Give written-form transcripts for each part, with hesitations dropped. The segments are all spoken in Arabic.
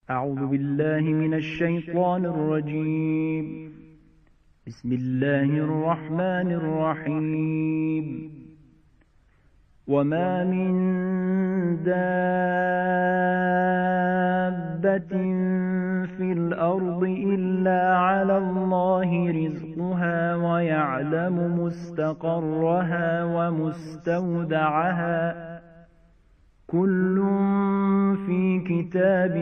أعوذ بالله من الشيطان الرجيم. بسم الله الرحمن الرحيم. وما من دابة في الأرض إلا على الله رزقها ويعلم مستقرها ومستودعها كل في كتاب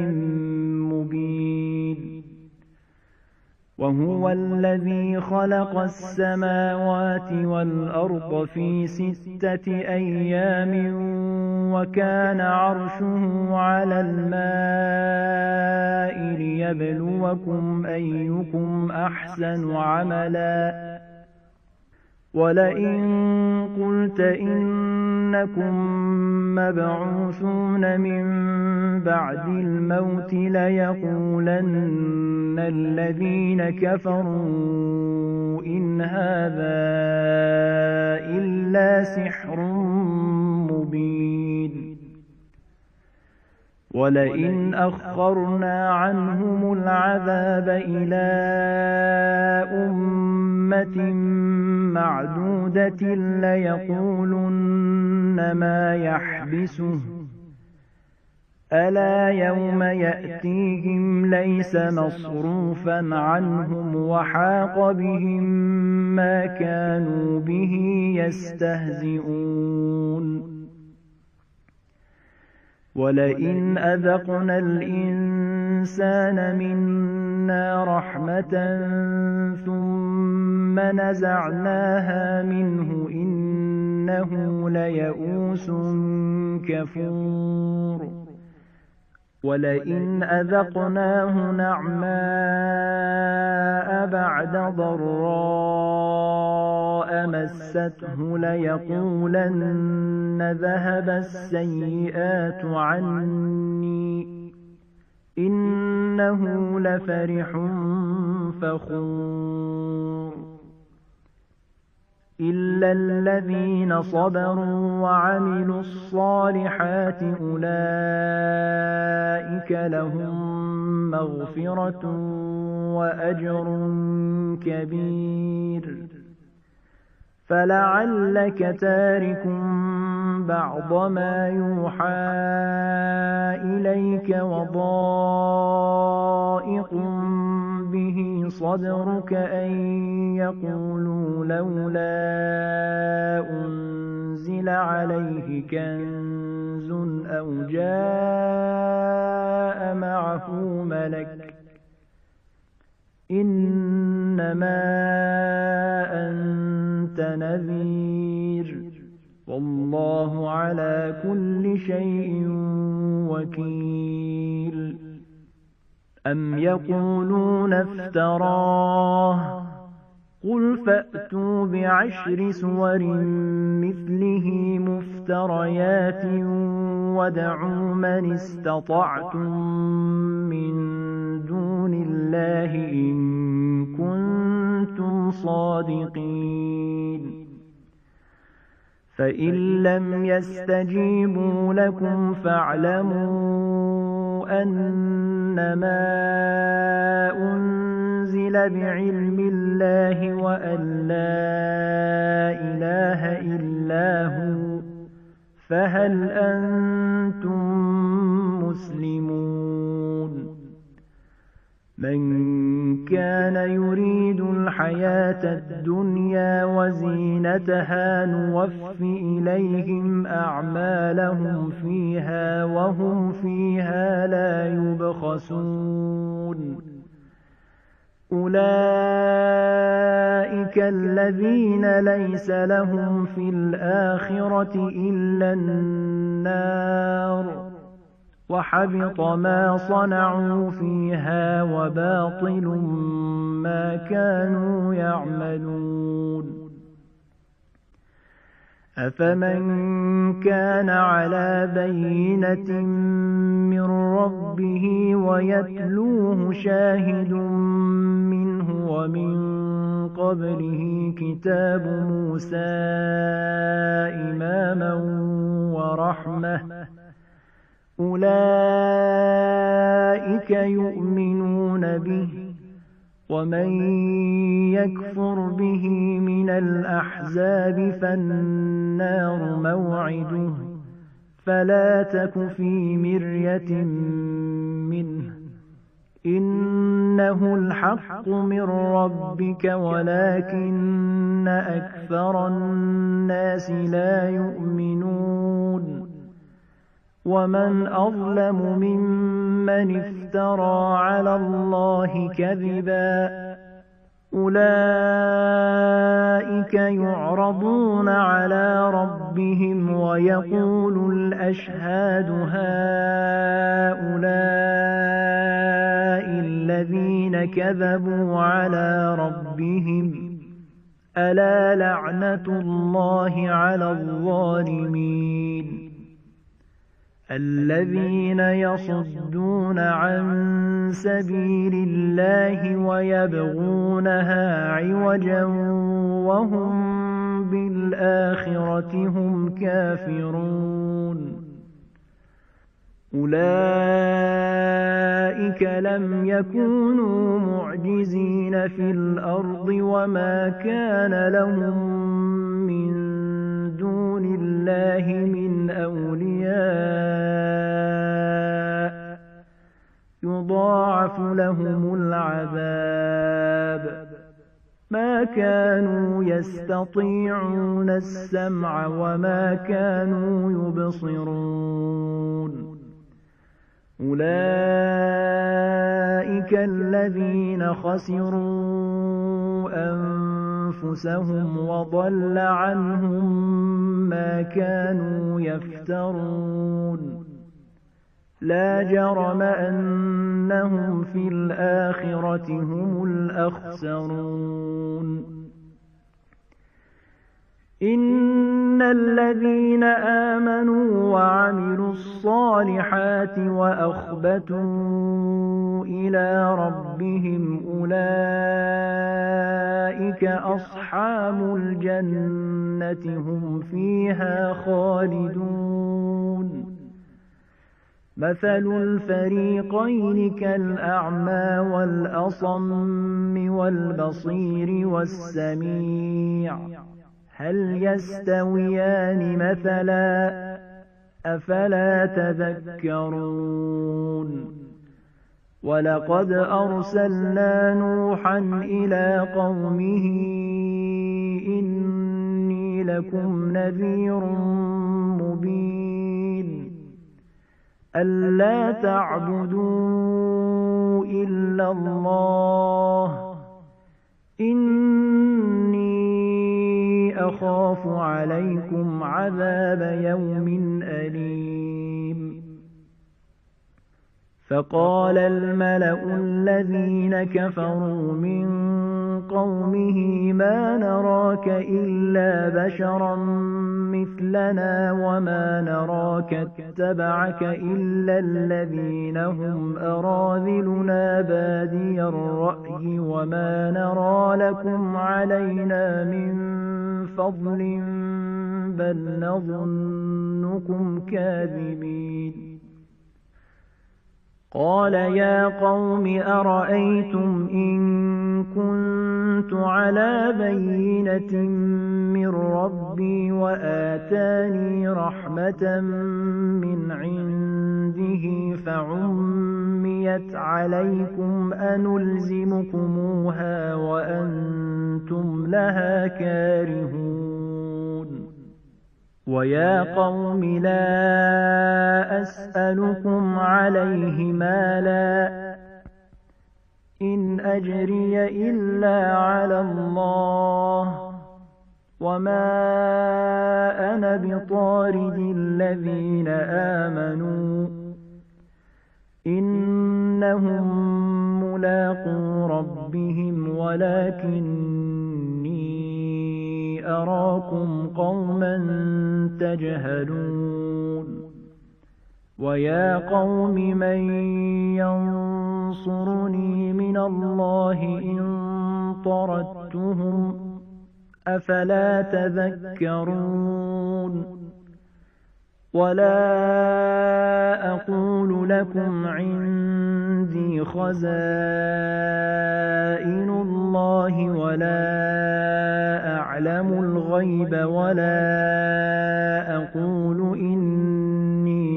مبين. وهو الذي خلق السماوات والأرض في 6 أيام وكان عرشه على الماء ليبلوكم أيكم أحسن عملا. ولئن قلت إنكم مبعوثون من بعد الموت ليقولن الذين كفروا إن هذا إلا سحر مبين. ولئن أخرنا عنهم العذاب إلى أمة معدودة ليقولن ما يحبسه ألا يوم يأتيهم ليس مصروفا عنهم وحاق بهم ما كانوا به يستهزئون. ولئن أذقنا الإنسان منا رحمة ثم نزعناها منه إنه ليئوس كفور. ولئن أذقناه نعماء بعد ضراء مسته ليقولن ذهب السيئات عني إنه لفرح فخور. إلا الذين صبروا وعملوا الصالحات أولئك لهم مغفرة وأجر كبير. فلعلك تارك بعض ما يوحى إليك وضائق به صدرك أن يقولوا لولا أنزل عليه كنز أو جاء معه ملك إنما أنت نذير والله على كل شيء وكيل. أم يقولون افتراه قل فأتوا بعشر سور مثله مفتريات وادعوا من استطعتم من دون الله إن كنتم صادقين. فإن لم يستجيبوا لكم فاعلموا أنما أنزل بعلم الله وأن لا إله إلا هو فهل أنتم مسلمون. من كان يريد الحياة الدنيا وزينتها نوف إليهم أعمالهم فيها وهم فيها لا يبخسون. أولئك الذين ليس لهم في الآخرة إلا النار وحبط ما صنعوا فيها وباطل ما كانوا يعملون. أفمن كان على بينة من ربه ويتلوه شاهد منه ومن قبله كتاب موسى إماما ورحمة أولئك أولئك يؤمنون به ومن يكفر به من الأحزاب فالنار موعده فلا تك في مرية منه إنه الحق من ربك ولكن أكثر الناس لا يؤمنون ومن أظلم ممن افترى على الله كذبا أولئك يعرضون على ربهم ويقول الأشهاد هؤلاء الذين كذبوا على ربهم ألا لعنة الله على الظالمين الذين يصدون عن سبيل الله ويبغونها عوجا وهم بالآخرة هم كافرون أولئك لم يكونوا معجزين في الأرض وما كان لهم من دون الله من أولياء يضاعف لهم العذاب ما كانوا يستطيعون السمع وما كانوا يبصرون أولئك الذين خسروا أنفسهم وضل عنهم ما كانوا يفترون لا جرم أنهم في الآخرة هم الأخسرون إن الذين آمنوا وعملوا الصالحات وأخبتوا إلى ربهم أولئك أصحاب الجنة هم فيها خالدون مثل الفريقين كالأعمى والأصم والبصير والسميع هل يستويان مثلا أفلا تذكرون ولقد أرسلنا نوحا إلى قومه إني لكم نذير مبين ألا تعبدوا إلا الله إني أخاف عليكم عذاب يوم أليم فقال الملأ الذين كفروا من قومه ما نراك إلا بشرا مثلنا وما نراك اتبعك إلا الذين هم أراذلنا بادي الرأي وما نرى لكم علينا من فضل بل نظنكم كاذبين قال يا قوم أرأيتم إن كنت على بينة من ربي وآتاني رحمة من عنده فعميت عليكم أنلزمكموها وأنتم لها كارهون ويا قوم لا أسألكم عليه مالا إن أجري إلا على الله وما أنا بطارد الذين آمنوا إنهم ملاقو ربهم ولكني أراكم قوما تجهلون ويا قوم من ينصرني من الله إن طردتهم أفلا تذكرون ولا أقول لكم عندي خزائن الله ولا أعلم الغيب ولا أقول إني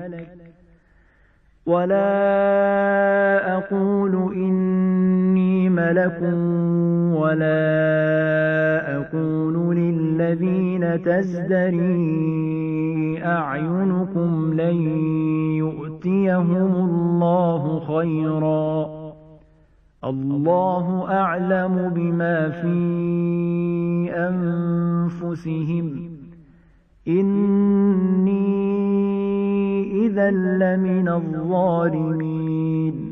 ملك ولا أقول للذين تزدري أعينكم لن يؤتيهم الله خيرا الله أعلم بما في أنفسهم إني إذا لمن الظالمين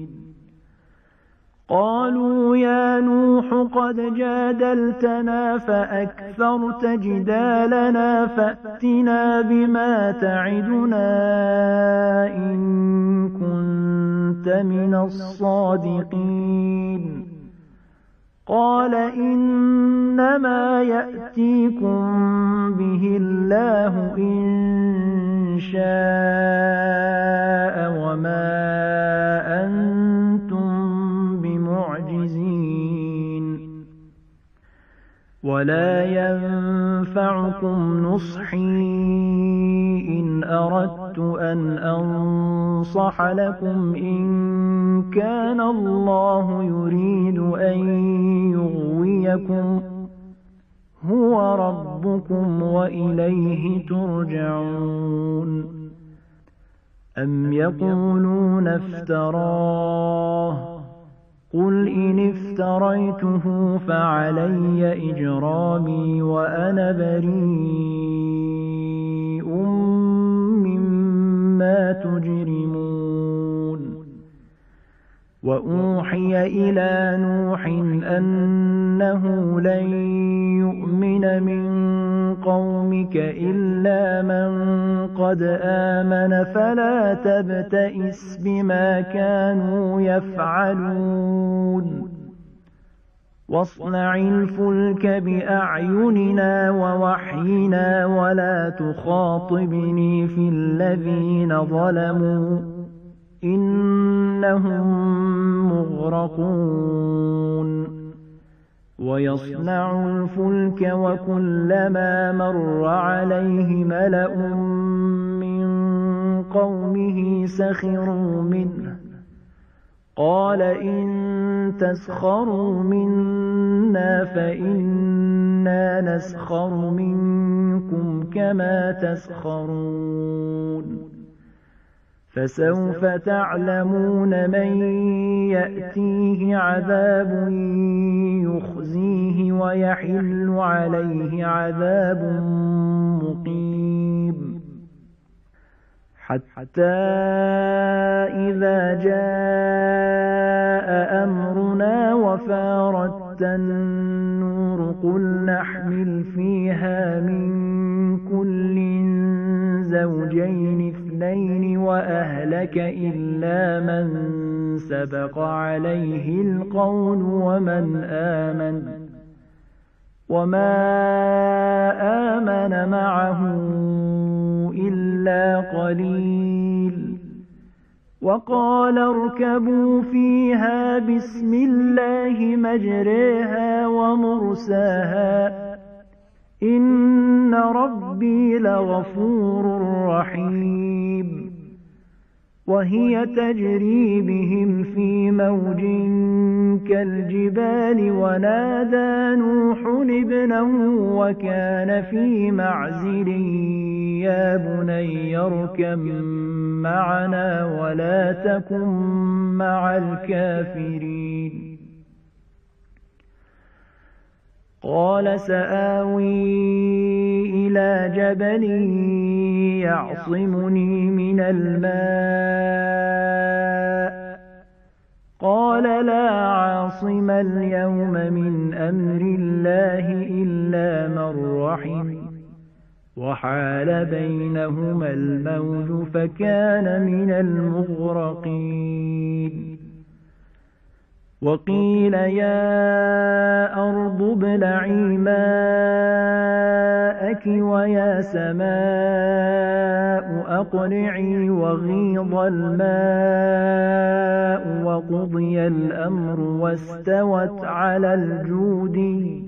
قالوا يا نوح قد جادلتنا فأكثرت جدالنا فأتنا بما تعدنا إن كنت من الصادقين قال إنما يأتيكم به الله إن شاء وما أنتم بمعجزين ولا ينفعكم نصحي إن أردت أن أنصح لكم إن كان الله يريد أن يغويكم هو ربكم وإليه ترجعون أم يقولون افتراه قل إن افتريته فعلي إجرامي وأنا بريء مما تجرمون وأوحي إلى نوح أنه لن يؤمن من قومك إلا من قد آمن فلا تبتئس بما كانوا يفعلون واصنع الفلك بأعيننا ووحينا ولا تخاطبني في الذين ظلموا إنهم مغرقون ويصنع الفلك وكلما مر عليه ملأ من قومه سخروا منه قال إن تسخروا منا فإنا نسخر منكم كما تسخرون فسوف تعلمون من يأتيه عذاب يخزيه ويحل عليه عذاب مقيم حتى إذا جاء أمرنا وفارت النور قل نحمل فيها من كل زوجين اثنين وأهلك إلا من سبق عليه القول وما آمن معه إلا قليل وقال اركبوا فيها بسم الله مجريها ومرساها إن ربي لغفور رحيم وهي تجري بهم في موج كالجبال ونادى نوح ابنه وكان في معزل يا بني اركب معنا ولا تكن مع الكافرين قال سآوي إلى جبل يعصمني من الماء قال لا عاصم اليوم من أمر الله إلا من رحم وحال بينهما الموج فكان من المغرقين وقيل يا أرض ابلعي ماءك ويا سماء أقلعي وغيض الماء وقضي الأمر واستوت على الجودي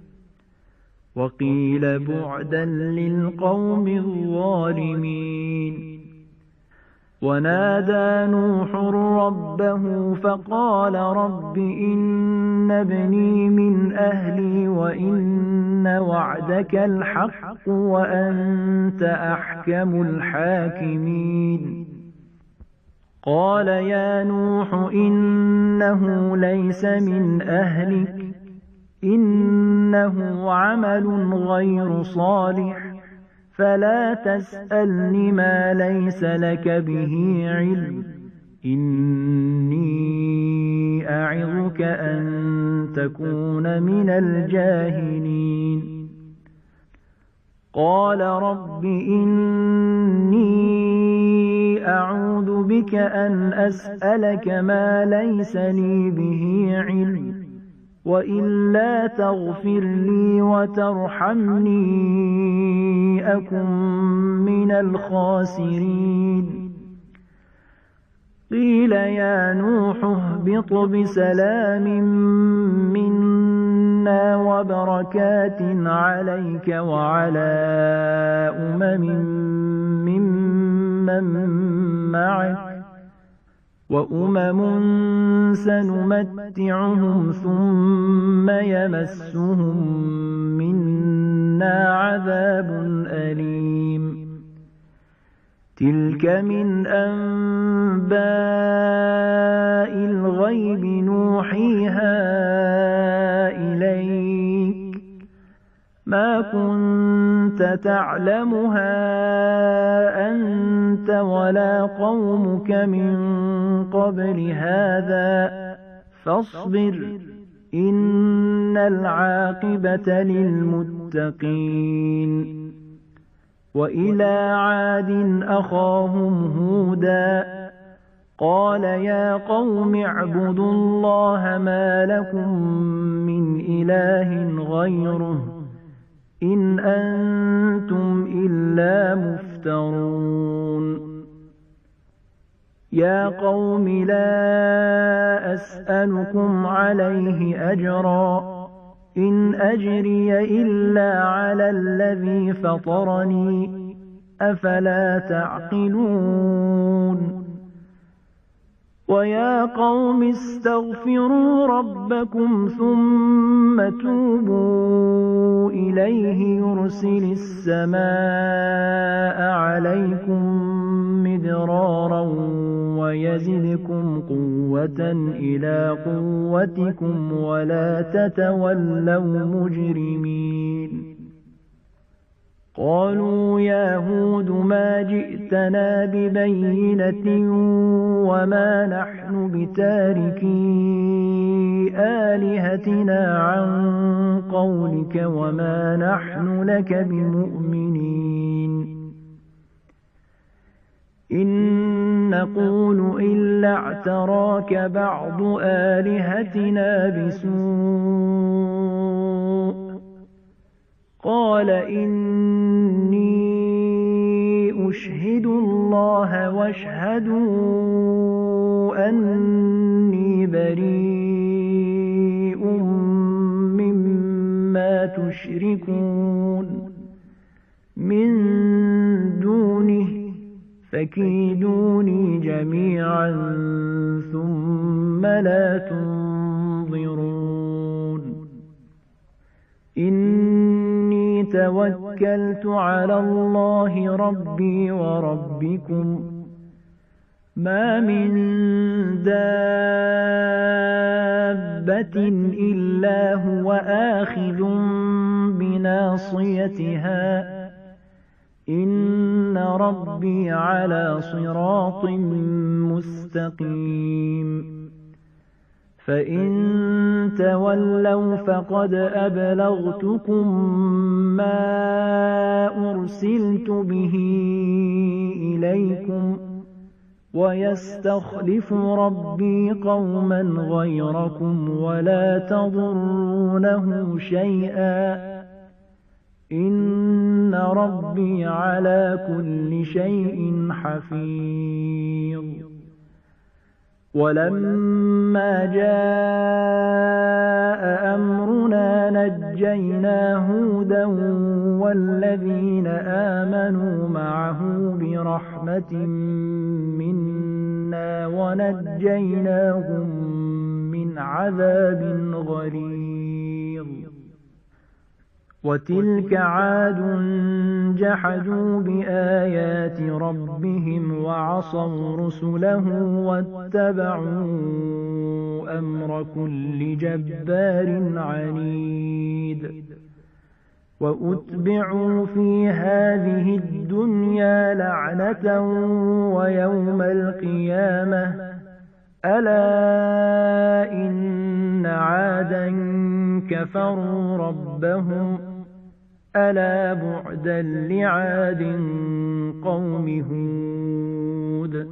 وقيل بعدا للقوم الظالمين. ونادى نوح ربه فقال رب إن ابني من أهلي وإن وعدك الحق وأنت أحكم الحاكمين. قال يا نوح إنه ليس من أهلك إنه عمل غير صالح فلا تسألني ما ليس لك به علم إني أعظك أن تكون من الجاهلين. قال رب إني أعوذ بك أن أسألك ما ليس لي به علم وإلا تغفر لي وترحمني أكن من الخاسرين. قيل يا نوح اهبط بسلام منا وبركات عليك وعلى ممن معك وأمم سنمتعهم ثم يمسهم منا عذاب أليم. تلك من أنباء الغيب نوحيها إليك ما كنت تعلمها أنت ولا قومك من قبل هذا فاصبر إن العاقبة للمتقين. وإلى عاد أخاهم هودا قال يا قوم اعبدوا الله ما لكم من إله غيره إن أنتم إلا مفترون. يا قوم لا أسألكم عليه أجرا إن أجري إلا على الذي فطرني أفلا تعقلون. ويا قوم استغفروا ربكم ثم توبوا إليه يرسل السماء عليكم مدرارا ويزدكم قوة إلى قوتكم ولا تتولوا مجرمين. قالوا يا هود ما جئتنا ببينة وما نحن بتاركي آلهتنا عن قولك وما نحن لك بمؤمنين. إن نقول إلا اعتراك بعض آلهتنا بسوء قال إني أشهد الله واشهدوا أني بريء مما تشركون من دونه فكيدوني جميعا ثم لا تنظرون. إني توكلت على الله ربي وربكم ما من دابة إلا هو آخذ بناصيتها إن ربي على صراط مستقيم. فإن تولوا فقد أبلغتكم ما أرسلت به إليكم ويستخلف ربي قوما غيركم ولا تضرونه شيئا إن ربي على كل شيء حفيظ. ولما جاء أمرنا نجينا هودا والذين آمنوا معه برحمة منا ونجيناهم من عذاب غليظ. وتلك عاد جحدوا بآيات ربهم وعصوا رسله واتبعوا أمر كل جبار عنيد. وأتبعوا في هذه الدنيا لعنة ويوم القيامة ألا إن عادا كفروا ربهم ألا بعدا لعاد قوم هود.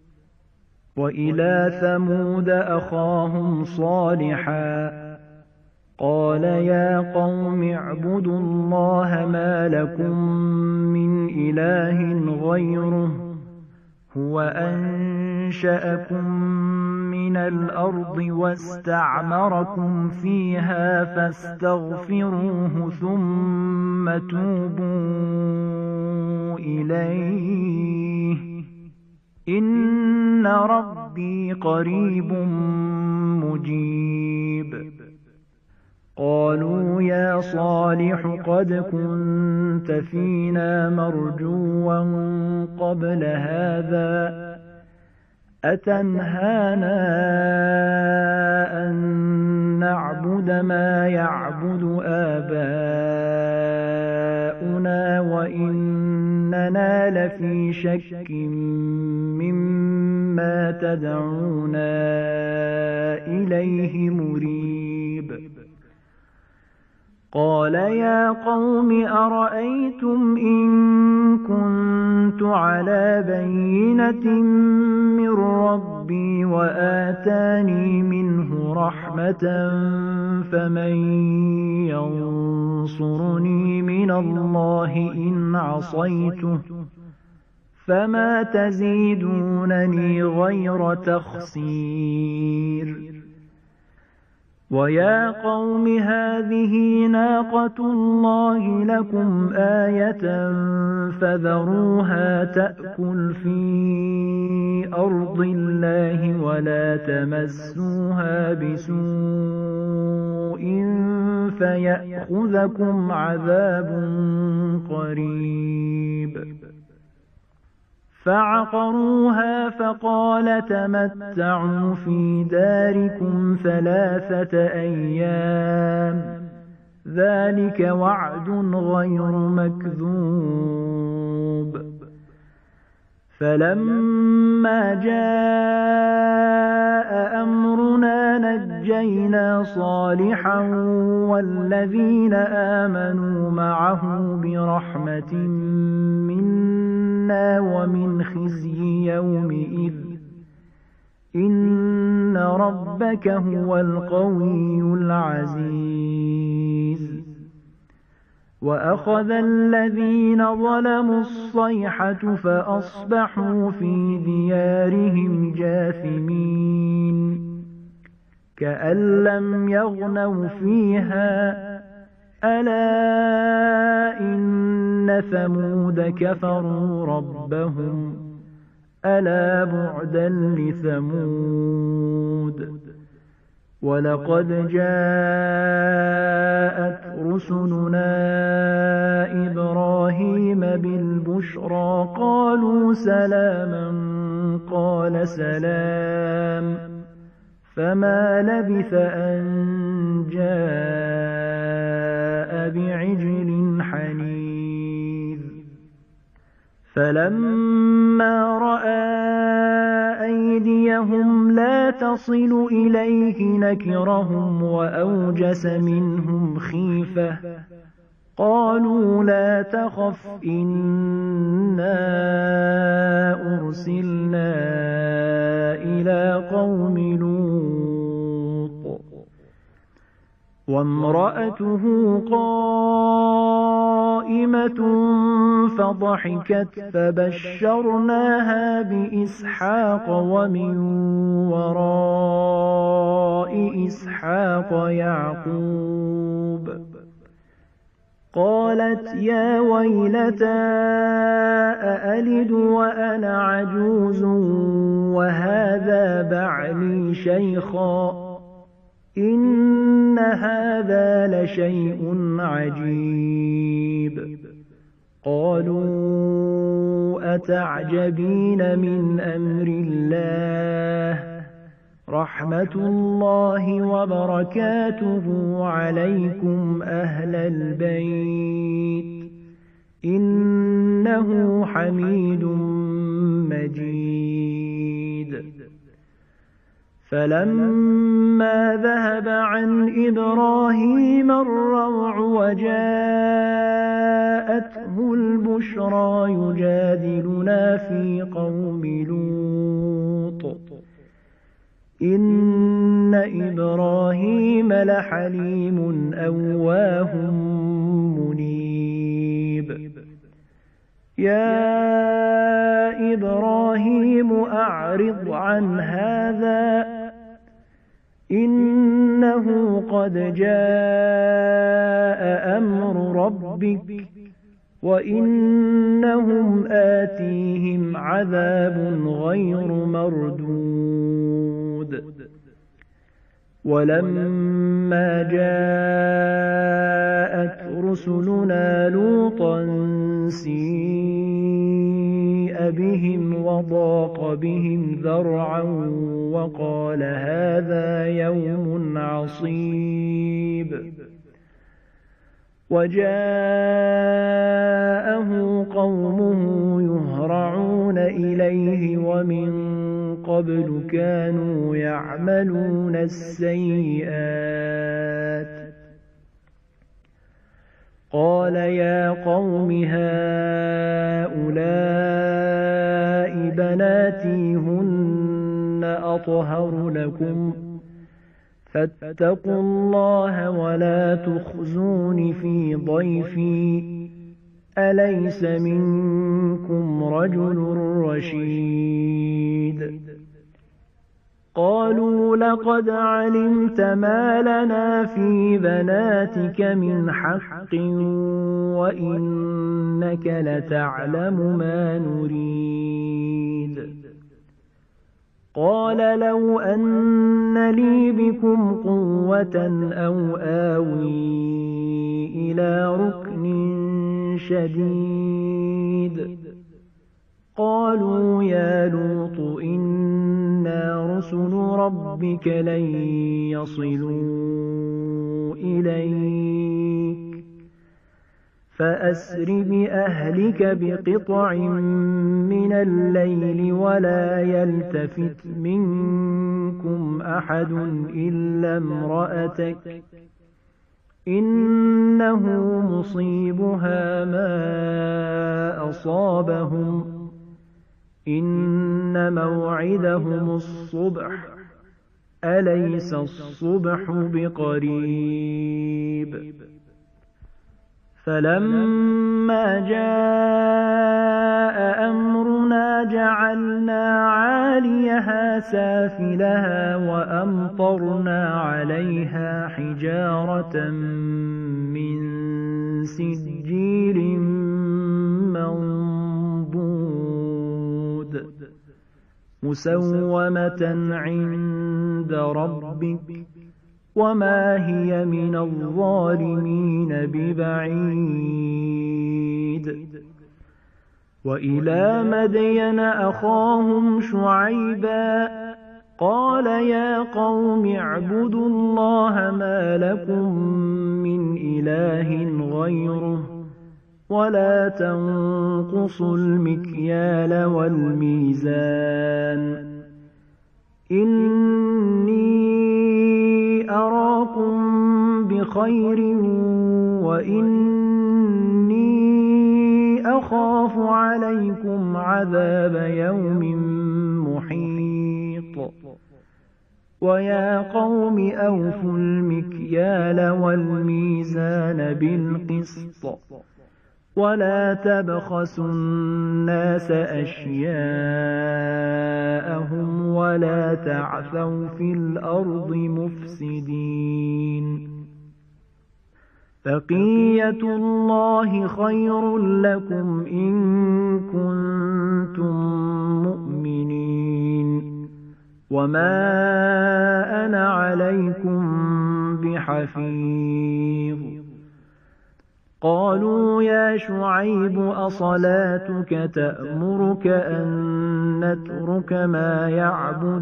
وإلى ثمود أخاهم صالحا قال يا قوم اعبدوا الله ما لكم من إله غيره هو أنشأكم من الأرض واستعمركم فيها فاستغفروه ثم توبوا إليه إن ربي قريب مجيب. قالوا يا صالح قد كنت فينا مرجوا قبل هذا أتنهانا أن نعبد ما يعبد آباؤنا وإننا لفي شك مما تدعونا إليه مريب. قال يا قوم أرأيتم إن كنت على بينة من ربي وآتاني منه رحمة فمن ينصرني من الله إن عصيته فما تزيدونني غير تخسير. ويا قوم هذه ناقة الله لكم آية فذروها تأكل في أرض الله ولا تمسوها بسوء فيأخذكم عذاب قريب. فعقروها فقال تمتعوا في داركم 3 أيام ذلك وعد غير مكذوب. فلما جاء أمرنا نجينا صالحا والذين آمنوا معه برحمة منا ومن خزي يومئذ إن ربك هو القوي العزيز. وأخذ الذين ظلموا الصيحة فأصبحوا في ديارهم جاثمين كأن لم يغنوا فيها ألا إن ثمود كفروا ربهم ألا بعدا لثمود. ولقد جاءت رسلنا إبراهيم بالبشرى قالوا سلاما قال سلام فما لبث أن جاء بعجل حنيذ. فلما رأى أيديهم لا تصل إليه نكرهم وأوجس منهم خيفة قالوا لا تخف إنا أرسلنا إلى قوم لوط وامرأته قائمة فضحكت فبشرناها بإسحاق ومن وراء إسحاق يعقوب قالت يا ويلتى أألد وأنا عجوز وهذا بعلي شيخا إن هذا لشيء عجيب قالوا أتعجبين من أمر الله رحمة الله وبركاته عليكم أهل البيت إنه حميد مجيد فلما ذهب عن إبراهيم الروع وجاءته البشرى يجادلنا في قوم لوط إن إبراهيم لحليم أواه منيب يا إبراهيم أعرض عن هذا إنه قد جاء أمر ربك وإنهم آتيهم عذاب غير مردود ولما جاءت رسلنا لوطا سيء بهم وضاق بهم ذرعا وقال هذا يوم عصيب وجاءه قومه يهرعون إليه ومن قبل كانوا يعملون السيئات قال يا قوم هؤلاء بناتي هن أطهر لكم فاتقوا الله ولا تخزون في ضيفي أليس منكم رجل رشيد قالوا لقد علمت ما لنا في بناتك من حق وإنك لتعلم ما نريد قال لو أن لي بكم قوة أو آوي إلى ركن شديد قالوا يا لوط إنا رسل ربك لن يصلوا إليك فأسر بأهلك بقطع من الليل ولا يلتفت منكم أحد إلا امرأتك إنه مصيبها ما أصابهم إن موعدهم الصبح أليس الصبح بقريب فلما جاء أمرنا جعلنا عاليها سافلها وأمطرنا عليها حجارة من سجيل منضود مسومة عند ربك وما هي من الظالمين ببعيد وإلى مدين أخاهم شعيبا قال يا قوم اعبدوا الله ما لكم من إله غيره ولا تنقصوا المكيال والميزان إني أراكم بخير وإني عذاب يوم محيط ويا قوم أوفوا المكيال والميزان بالقسط ولا تبخسوا الناس أشياءهم ولا تعثوا في الأرض مفسدين بقية الله خير لكم إن كنتم مؤمنين وما أنا عليكم بحفيظ قالوا يا شعيب أصلاتك تأمرك أن نترك ما يعبد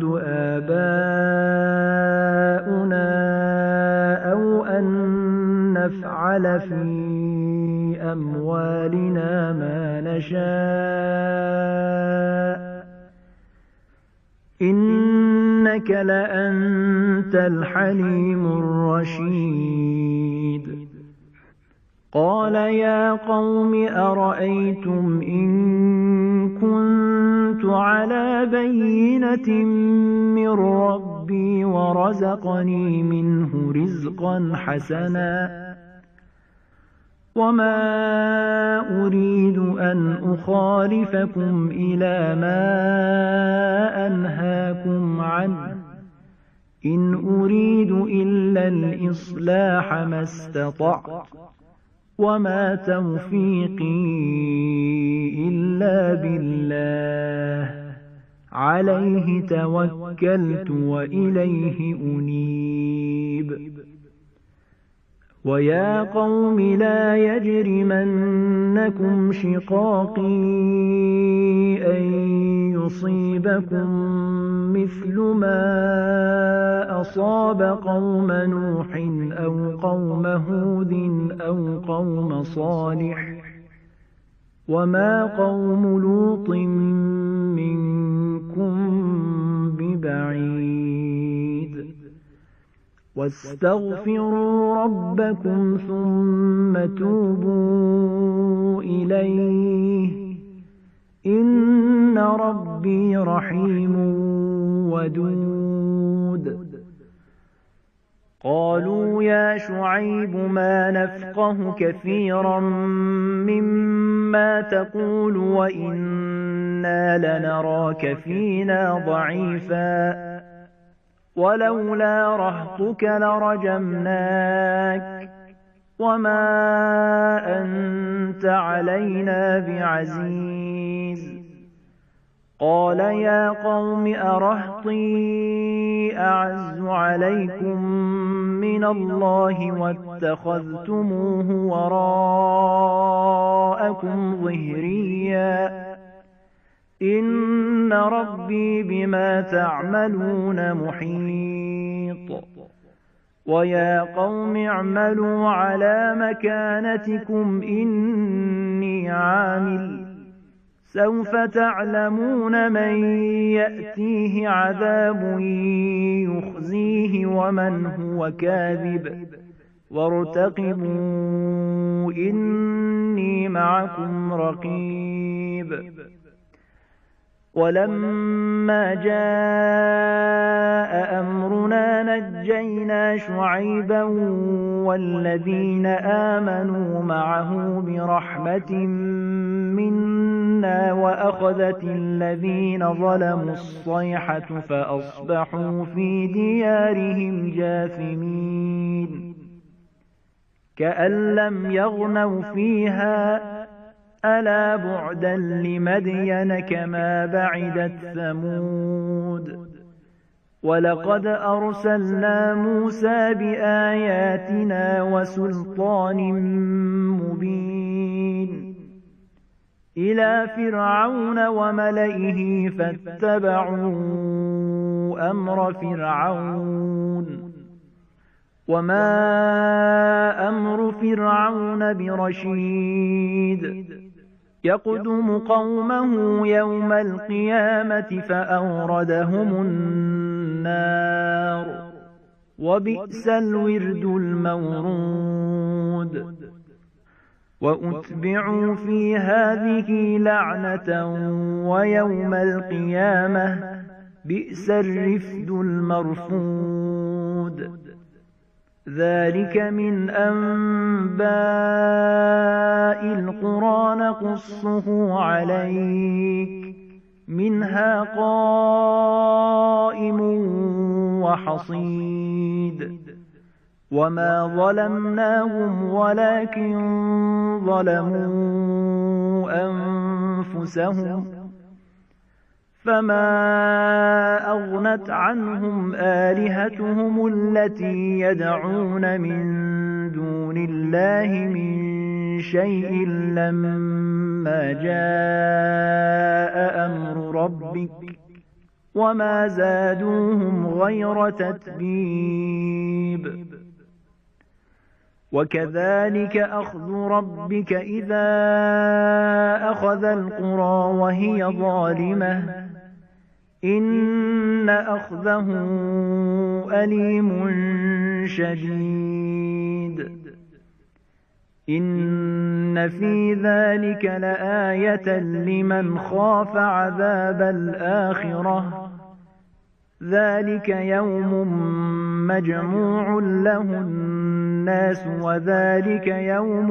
آباؤنا أو أن نفعل في أموالنا ما نشاء إنك لأنت الحليم الرشيد قال يا قوم أرأيتم إن كنت على بينة من ربي ورزقني منه رزقا حسنا وما أريد أن أخالفكم إلى ما أنهاكم عنه إن أريد إلا الإصلاح ما استطعت وما توفيقي إلا بالله عليه توكلت وإليه أنيب ويا قوم لا يجرمنكم شقاقي أن يصيبكم مثل ما أصاب قوم نوح أو قوم هود أو قوم صالح وما قوم لوط منكم ببعيد واستغفروا ربكم ثم توبوا إليه إن ربي رحيم ودود قالوا يا شعيب ما نفقه كثيرا مما تقول وإنا لنراك فينا ضعيفا ولولا رهطك لرجمناك وما أنت علينا بعزيز قال يا قوم أرهطي أعز عليكم من الله واتخذتموه وراءكم ظهريا إن ربي بما تعملون محيط ويا قوم اعملوا على مكانتكم إني عامل سوف تعلمون من يأتيه عذاب يخزيه ومن هو كاذب وارتقبوا إني معكم رقيب ولما جاء أمرنا نجينا شعيبا والذين آمنوا معه برحمة منا وأخذت الذين ظلموا الصيحة فأصبحوا في ديارهم جاثمين كأن لم يغنوا فيها ألا بعدا لمدين كما بعدت ثمود ولقد أرسلنا موسى بآياتنا وسلطان مبين إلى فرعون وملئه فاتبعوا أمر فرعون وما أمر فرعون برشيد يقدم قومه يوم القيامة فأوردهم النار وبئس الورد المورود وأتبعوا في هذه لعنة ويوم القيامة بئس الرفد المرفود. ذلك من أنباء القرى نقصه عليك منها قائم وحصيد. وما ظلمناهم ولكن ظلموا أنفسهم فما أغنت عنهم آلهتهم التي يدعون من دون الله من شيء لما جاء أمر ربك وما زادوهم غير تتبيب. وكذلك أخذ ربك إذا أخذ القرى وهي ظالمة إن أخذه أليم شديد. إن في ذلك لآية لمن خاف عذاب الآخرة ذلك يوم مجموع له الناس وذلك يوم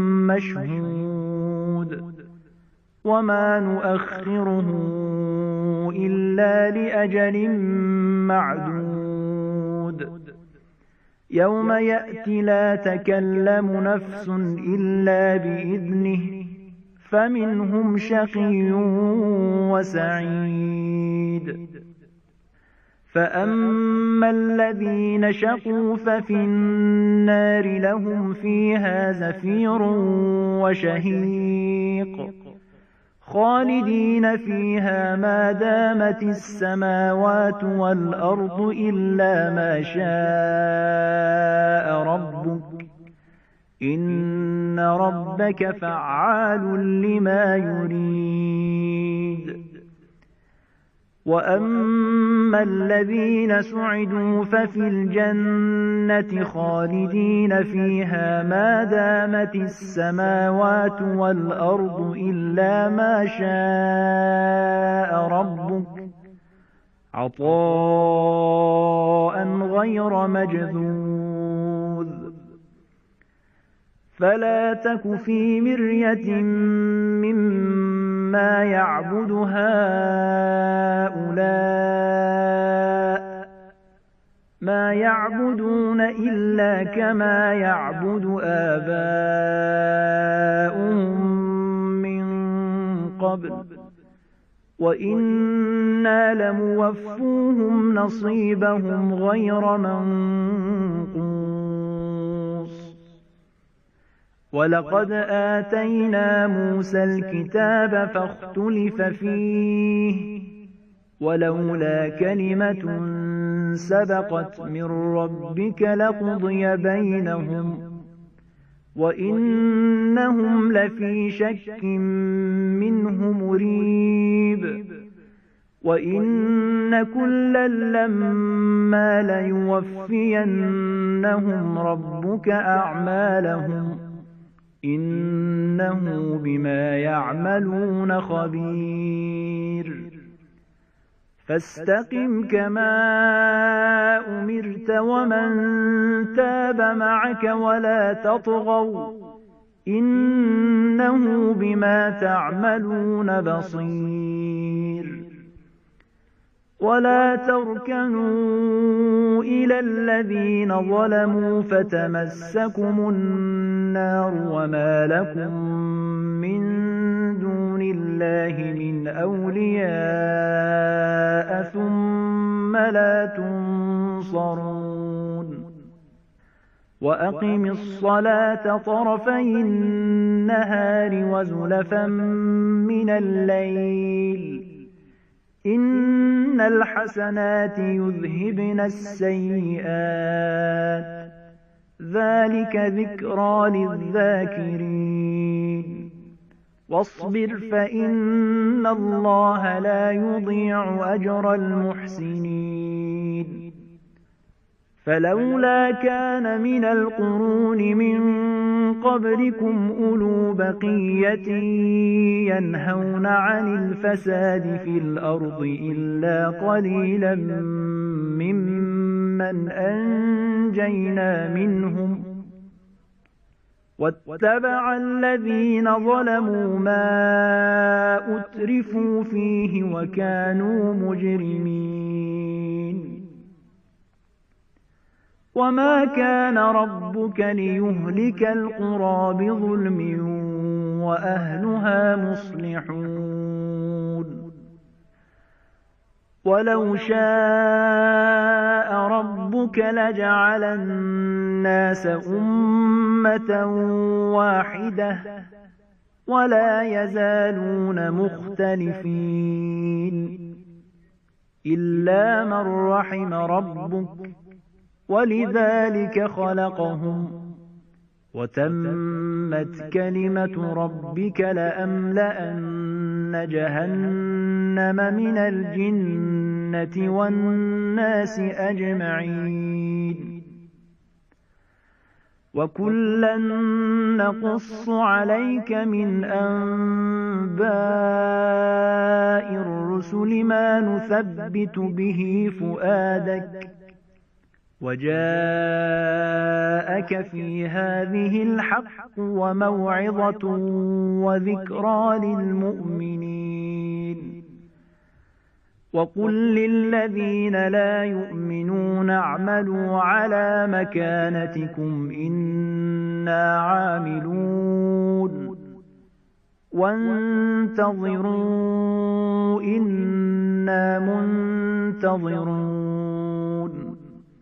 مشهود وما نؤخره إلا لأجل معدود. يوم يأتي لا تكلم نفس إلا بإذنه فمنهم شقي وسعيد. فأما الذين شقوا ففي النار لهم فيها زفير وشهيق خالدين فيها ما دامت السماوات والأرض إلا ما شاء ربك إن ربك فعال لما يريد. وأما الذين سعدوا ففي الجنة خالدين فيها ما دامت السماوات والأرض إلا ما شاء ربك عطاء غير مجذوذ. فلا تك في مرية مما يعبد هؤلاء ما يعبدون إلا كما يعبد آباؤهم من قبل وإنا لموفوهم نصيبهم غير منقوص. ولقد آتينا موسى الكتاب فاختلف فيه ولولا كلمة سبقت من ربك لقضي بينهم وإنهم لفي شك منه مريب. وإن كلا لما ليوفينهم ربك أعمالهم إنه بما يعملون خبير. فاستقم كما أمرت ومن تاب معك ولا تطغوا إنه بما تعملون بصير. ولا تركنوا إلى الذين ظلموا فتمسكم النار وما لكم من دون الله من أولياء ثم لا تنصرون. وأقم الصلاة طرفي النهار وزلفا من الليل إن الحسنات يذهبن السيئات ذلك ذكرى للذاكرين. واصبر فإن الله لا يضيع أجر المحسنين. فلولا كان من القرون من قبلكم أولو بقية ينهون عن الفساد في الأرض إلا قليلا ممن أنجينا منهم واتبع الذين ظلموا ما أترفوا فيه وكانوا مجرمين وما كان ربك ليهلك القرى بظلم وأهلها مصلحون ولو شاء ربك لجعل الناس أمة واحدة ولا يزالون مختلفين إلا من رحم ربك ولذلك خلقهم وتمت كلمة ربك لأملأن جهنم من الجنة والناس أجمعين وكلا نقص عليك من أنباء الرسل ما نثبت به فؤادك وجاءك في هذه الحق وموعظة وذكرى للمؤمنين وقل للذين لا يؤمنون اعملوا على مكانتكم إنا عاملون وانتظروا إنا منتظرون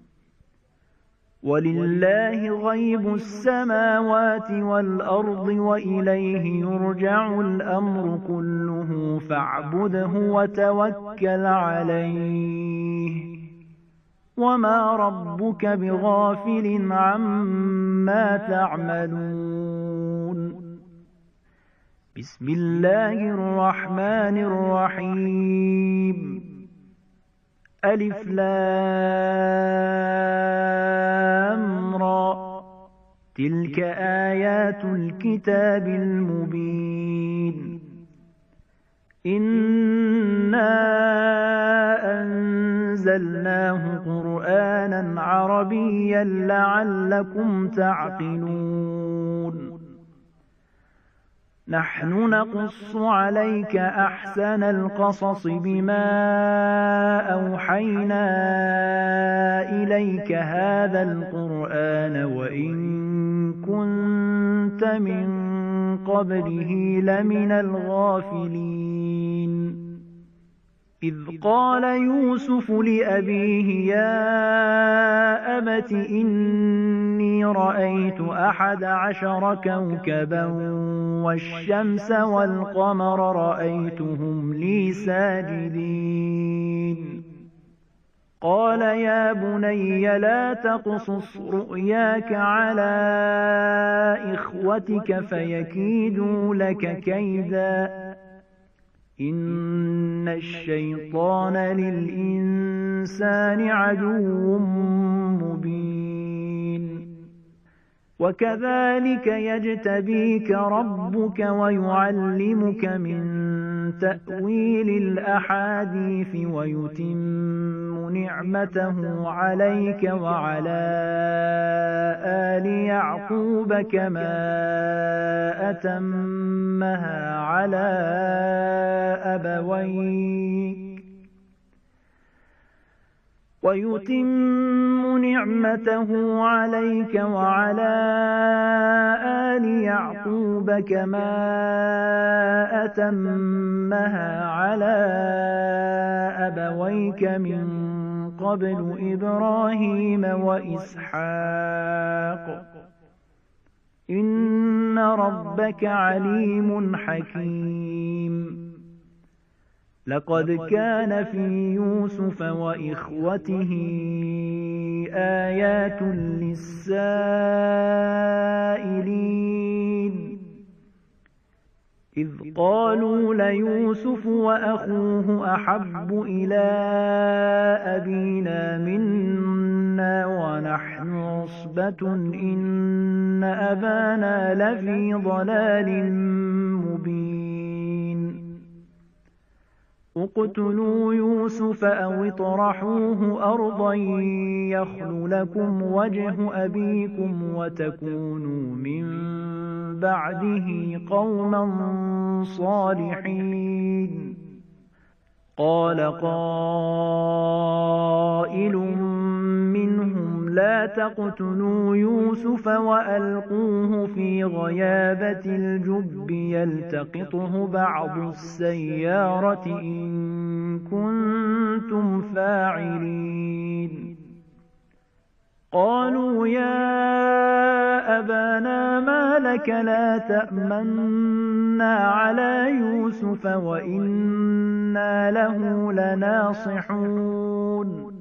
ولله غيب السماوات والأرض وإليه يرجع الأمر كله فاعبده وتوكل عليه وما ربك بغافل عما تعملون بسم الله الرحمن الرحيم ألف لام را تلك آيات الكتاب المبين إنا أنزلناه قرآنا عربيا لعلكم تعقلون نحن نقص عليك أحسن القصص بما أوحينا إليك هذا القرآن وإن كنت من قبله لمن الغافلين إذ قال يوسف لأبيه يا أبت إني رأيت 11 كوكبا والشمس والقمر رأيتهم لي ساجدين قال يا بني لا تقصص رؤياك على إخوتك فيكيدوا لك كيدا إن الشيطان للإنسان عدو مبين وكذلك يجتبيك ربك ويعلمك من تأويل الأحاديث ويتم نعمته عليك وعلى آل يعقوب كما أتمها على أبويك ويتم نعمته عليك وعلى آل يعقوب كما أتمها على أبويك من قبل إبراهيم وإسحاق إن ربك عليم حكيم لقد كان في يوسف وإخوته آيات للسائلين إذ قالوا ليوسف وأخوه أحب إلى أبينا منا ونحن عصبة إن أبانا لفي ضلال مبين اقتلوا يوسف أو اطرحوه أرضا يخل لكم وجه أبيكم وتكونوا من بعده قوما صالحين. قال قائل منهم لا تقتلوا يوسف وألقوه في غيابة الجب يلتقطه بعض السيارة إن كنتم فاعلين. قالوا يا أبانا ما لك لا تأمنا على يوسف وإنا له لناصحون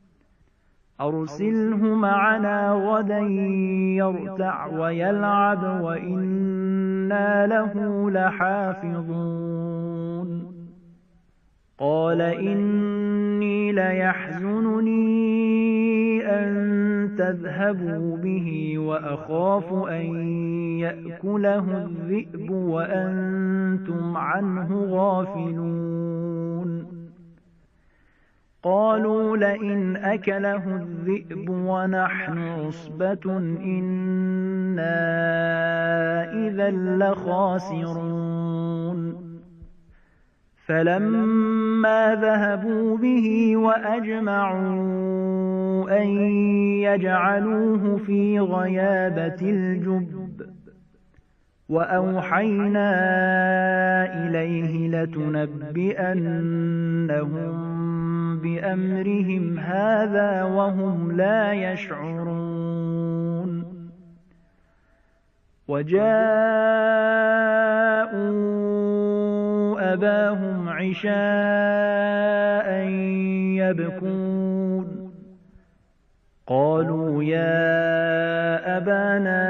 أرسله معنا غدا يرتع ويلعب وإنا له لحافظون. قال إني ليحزنني أن تذهبوا به وأخاف أن يأكله الذئب وأنتم عنه غافلون. قالوا لئن أكله الذئب ونحن عصبة إنا إذا لخاسرون. فلما ذهبوا به وأجمعوا أن يجعلوه في غيابة الجب وأوحينا إليه لتنبئنهم بأمرهم هذا وهم لا يشعرون. وجاءوا أباهم عشاء يبكون. قالوا يا أبانا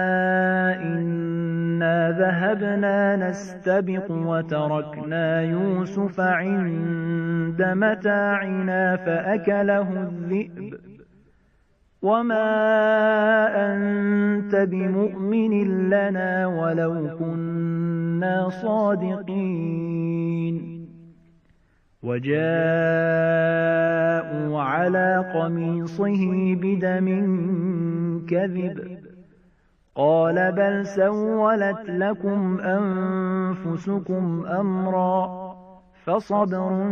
إنا ذهبنا نستبق وتركنا يوسف عند متاعنا فأكله الذئب وما أنت بمؤمن لنا ولو كنا صادقين. وجاءوا على قميصه بدم كذب قال بل سولت لكم أنفسكم أمرا فصبر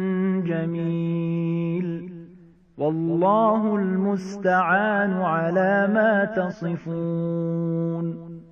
جميل والله المستعان على ما تصفون.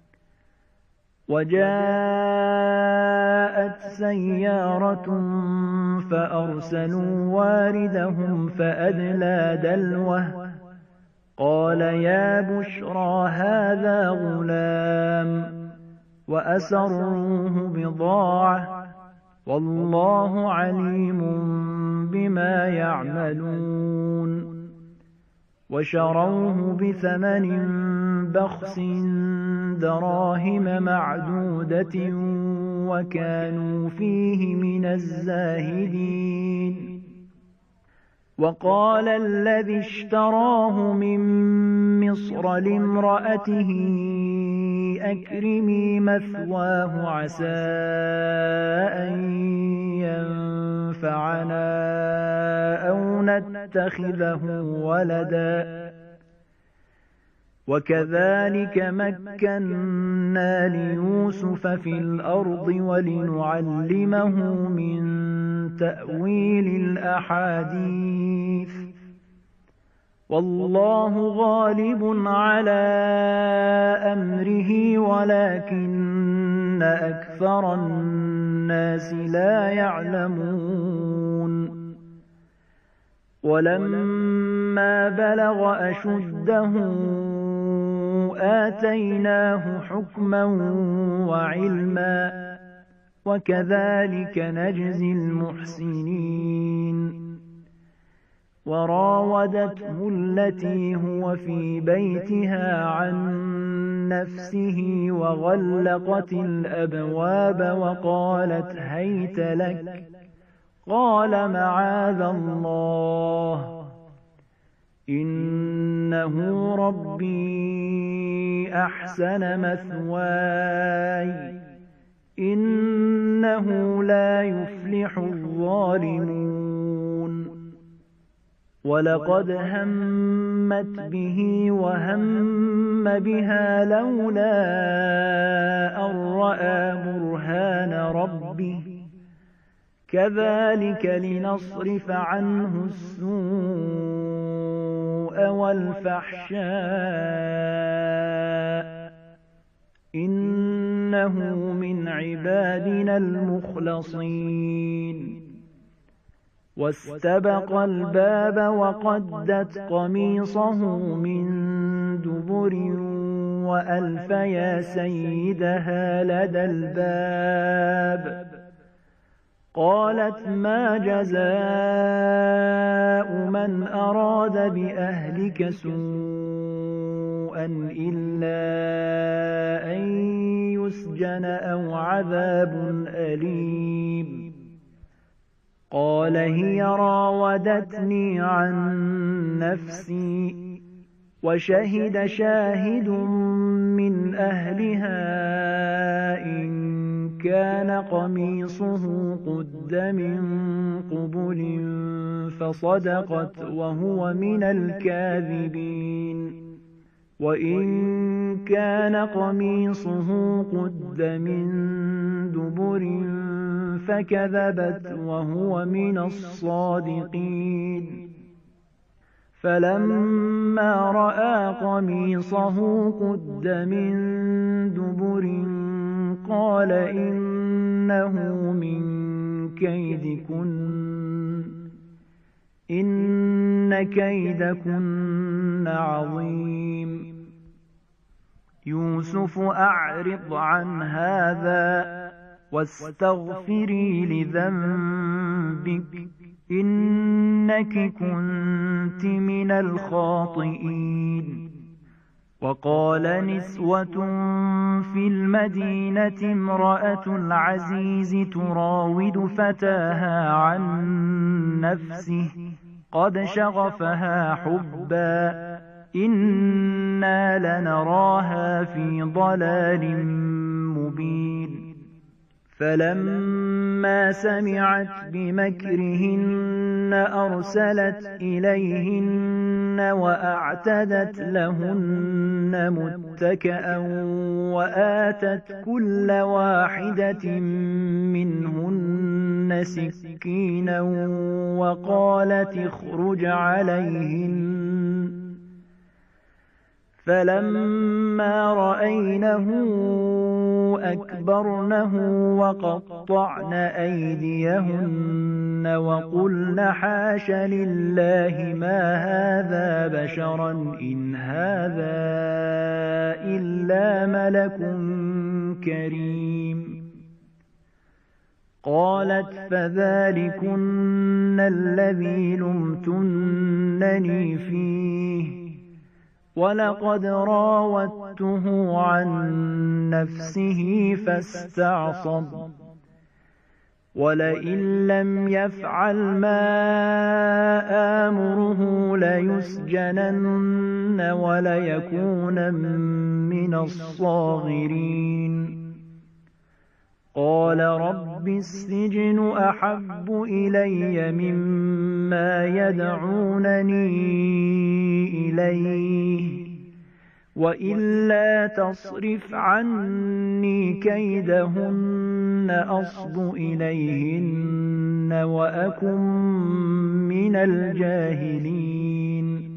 وجاءت سيارة فأرسلوا واردهم فأدلى دلوه قال يا بشرى هذا غلام وأسروه بضاعة والله عليم بما يعملون. وشروه بثمن بخس دراهم معدودة وكانوا فيه من الزاهدين. وقال الذي اشتراه من مصر لامرأته أكرمي مثواه عسى أن ينفعنا أو نتخذه ولدا وكذلك مكنا ليوسف في الأرض ولنعلمه من تأويل الأحاديث والله غالب على أمره ولكن أكثر الناس لا يعلمون. ولما بلغ أشده آتيناه حكما وعلما وكذلك نجزي المحسنين. وراودته التي هو في بيتها عن نفسه وغلقت الأبواب وقالت هيت لك قال معاذ الله إن إنه ربي أحسن مثواي إنه لا يفلح الظالمون ولقد همت به وهم بها لولا أن رأى برهان ربه كذلك لنصرف عنه السوء والفحشاء إنه من عبادنا المخلصين واستبق الباب وقدت قميصه من دبر وألف يا سيدها لدى الباب قالت ما جزاء من أراد بأهلك سوءا إلا أن يسجن أو عذاب أليم قال هي راودتني عن نفسي وشهد شاهد من أهلها إن كان قميصه قد من قبل فصدقت وهو من الكاذبين وإن كان قميصه قد من دبر فكذبت وهو من الصادقين فلما رأى قميصه قد من دبر قال إنه من كيدكن إن كيدكن عظيم يوسف أعرض عن هذا واستغفري لذنبك إنك كنت من الخاطئين وقال نسوة في المدينة امرأة العزيز تراود فتاها عن نفسه قد شغفها حبا إنا لنراها في ضلال مبين فلما سمعت بمكرهن أرسلت إليهن وأعتدت لهن متكئا وآتت كل واحدة منهن سكينا وقالت اخرج عليهن فلما رأينه أكبرنه وقطعن أيديهن وقلن حاش لله ما هذا بشرا إن هذا إلا ملك كريم قالت فذلكن الذي لمتنني فيه ولقد راودته عن نفسه فاستعصم ولئن لم يفعل ما آمره ليسجنن وليكون من الصاغرين قال رب السجن أحب إلي مما يدعونني إليه وإلا تصرف عني كيدهن أصب إليهن وأكن من الجاهلين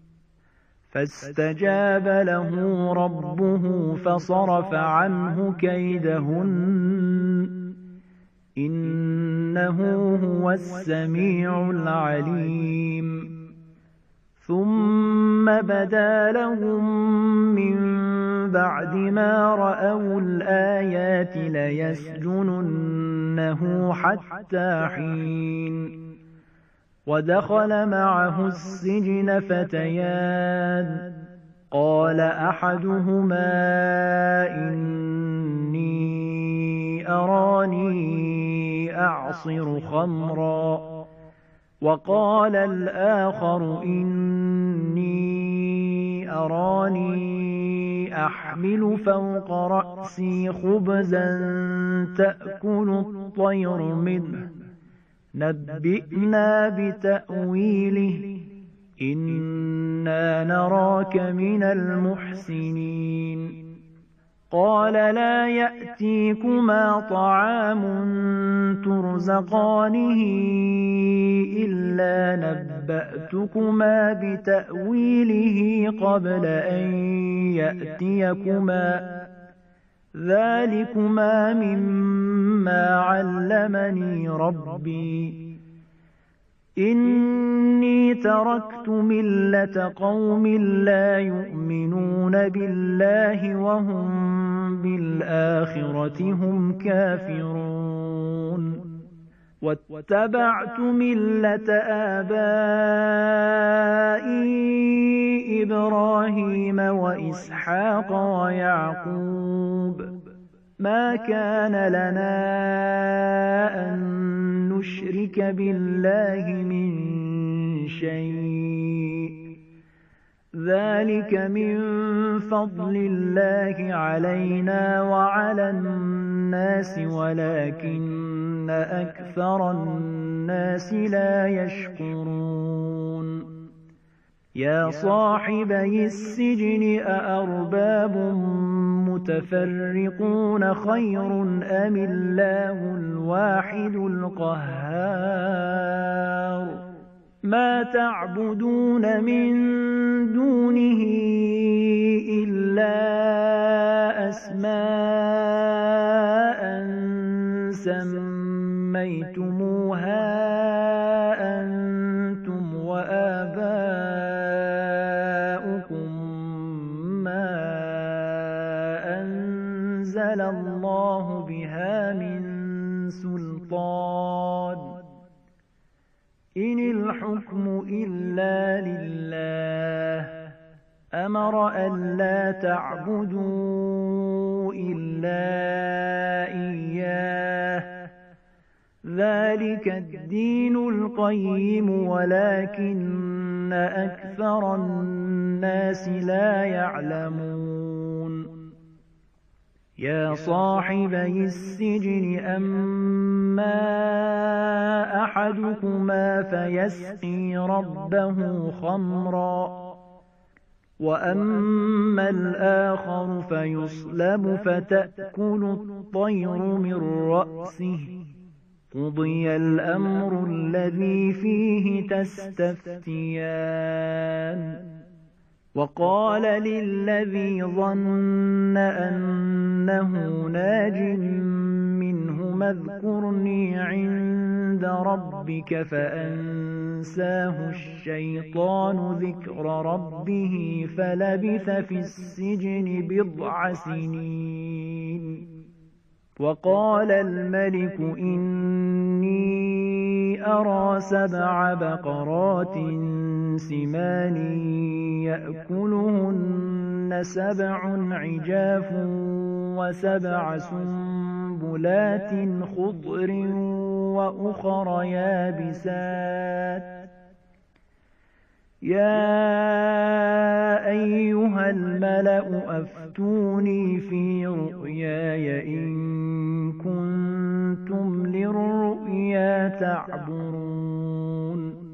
فاستجاب له ربه فصرف عنه كيدهن إنه هو السميع العليم ثم بدا لهم من بعد ما رأوا الآيات ليسجننه حتى حين ودخل معه السجن فتيان قال أحدهما إني أراني أعصر خمرا وقال الآخر إني أراني أحمل فوق رأسي خبزا تأكل الطير منه نبئنا بتأويله إنا نراك من المحسنين قال لا يأتيكما طعام ترزقانه إلا نبأتكما بتأويله قبل أن يأتيكما ذلكما مما علمني ربي إني تركت ملة قوم لا يؤمنون بالله وهم بالآخرة هم كافرون واتبعت ملة آبائي إبراهيم وإسحاق ويعقوب ما كان لنا أن نشرك بالله من شيء ذلك من فضل الله علينا وعلى الناس ولكن أكثر الناس لا يشكرون يا صاحبي السجن أأرباب متفرقون خير أم الله الواحد القهار ما تعبدون من دونه إلا أسماء سميتموها أنتم وآباؤكم ما أنزل الله بها من سلطان إن الحكم إلا لله أمر ألا تعبدوا إلا إياه ذلك الدين القيم ولكن أكثر الناس لا يعلمون يا صاحبي السجن أما أحدكما فيسقي ربه خمرا وأما الآخر فيصلب فتأكل الطير من رأسه قضي الأمر الذي فيه تستفتيان وقال للذي ظن أنه ناج منهما اذكرني عند ربك فأنساه الشيطان ذكر ربه فلبث في السجن بضع سنين وقال الملك إني أرى 7 بقرات سمان يأكلهن 7 عجاف و7 سنبلات خضر وأخر يابسات يا أيها الملأ أفتوني في رؤياي إن كنتم للرؤيا تعبرون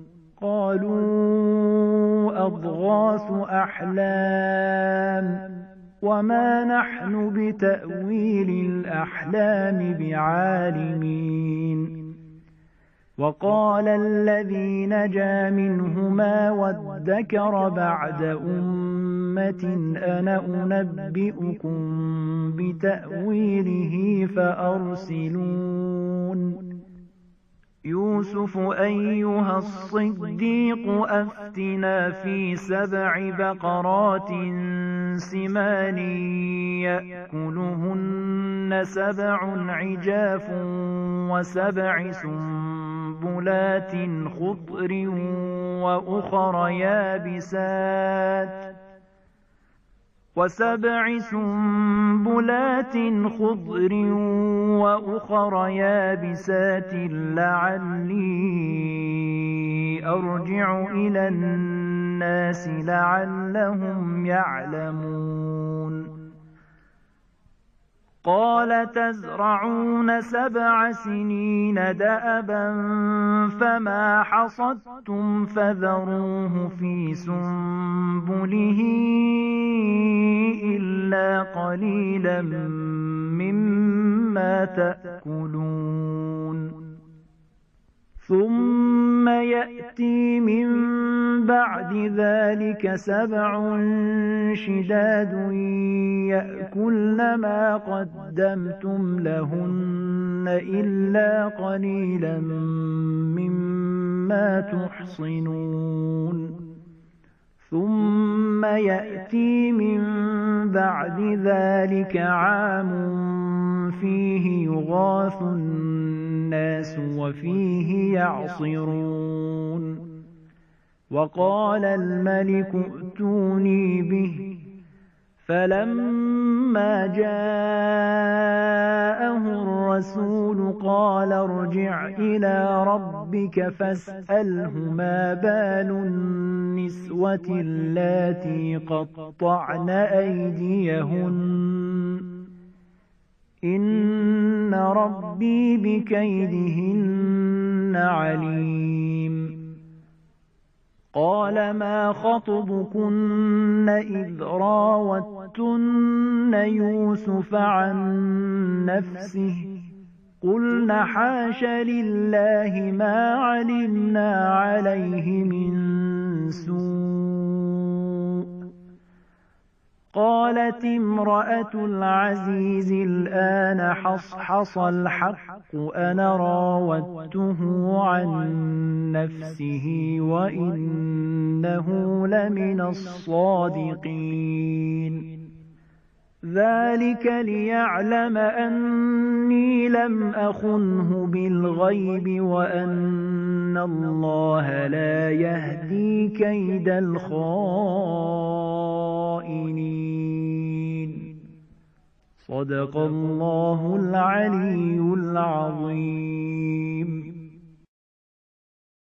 قالوا أضغاث أحلام وما نحن بتأويل الأحلام بعالمين وقال الذي نجا منهما وادكر بعد أمة أنا أنبئكم بتأويله فأرسلون يوسف أيها الصديق أفتنا في 7 بقرات سمان يأكلهن 7 عجاف و7 سنبلات خضر وأخر يابسات وسبع سنبلات خضر وأخر يابسات لعلي أرجع إلى الناس لعلهم يعلمون قال تزرعون 7 سنين دأبا فما حصدتم فذروه في سنبله إلا قليلا مما تأكلون ثم يأتي من بعد ذلك 7 شداد يأكلن ما قدمتم لهن إلا قليلا مما تحصنون ثم يأتي من بعد ذلك عام فيه يغاث الناس وفيه يعصرون وقال الملك ائتوني به فلما جاءه الرسول قال ارجع إلى ربك فاسأله ما بال النسوة اللاتي قطعن أيديهن إن ربي بكيدهن عليم قال ما خطبكن إذ راوتن يوسف عن نفسه قلن حاش لله ما علمنا عليه من سوء قالت امرأة العزيز الآن حصحص الحق أنا راودته عن نفسه وإنه لمن الصادقين ذلك ليعلم أني لم أخنه بالغيب وأن الله لا يهدي كيد الخائنين صدق الله العلي العظيم.